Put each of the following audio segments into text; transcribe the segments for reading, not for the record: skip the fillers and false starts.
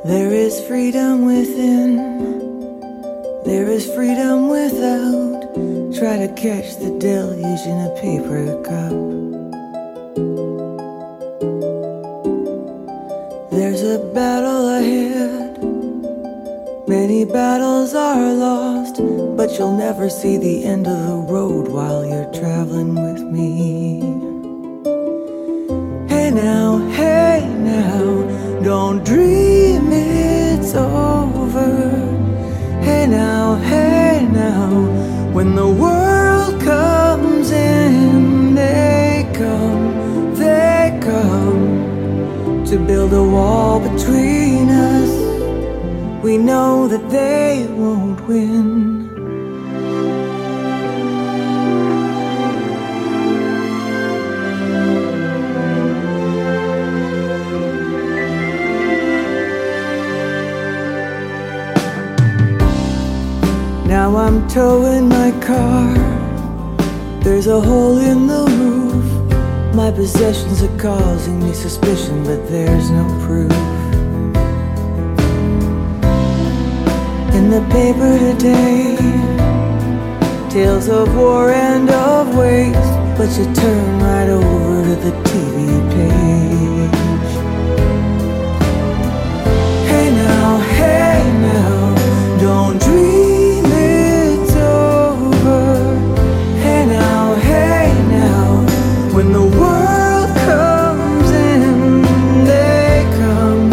There is freedom within, there is freedom without. Try to catch the deluge in a paper cup. There's a battle ahead, many battles are lost, but you'll never see the end of the road while you're traveling with me. Hey now, don't dream it's over. Hey now, when the world comes in, they come to build a wall between us. We know that they won't win. Now I'm towing my car, there's a hole in the roof. My possessions are causing me suspicion, but there's no proof. In the paper today, tales of war and of waste, but you turn right over to the TV page. Hey now, don't dream it's over. Hey now, when the world comes in, they come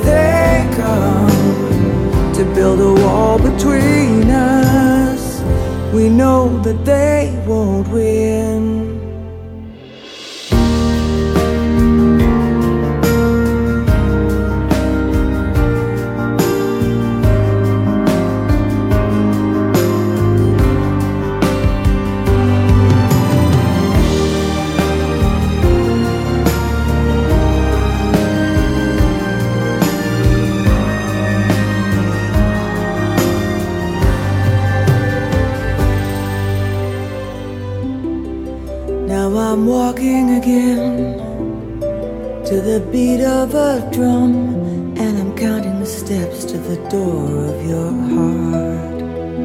to build a wall between us. We know that they won't win. Now I'm walking again to the beat of a drum, and I'm counting the steps to the door of your heart.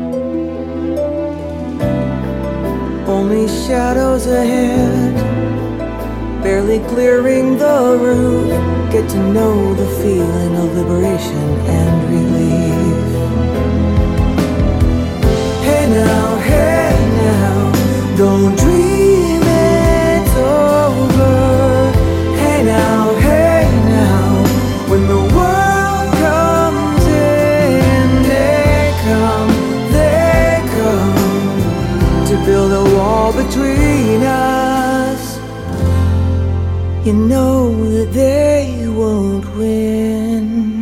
Only shadows ahead, barely clearing the roof. Get to know the feeling of liberation and relief. Hey now, don't dream it's over. Hey now, when the world comes in, they come to build a wall between us. You know that they won't win.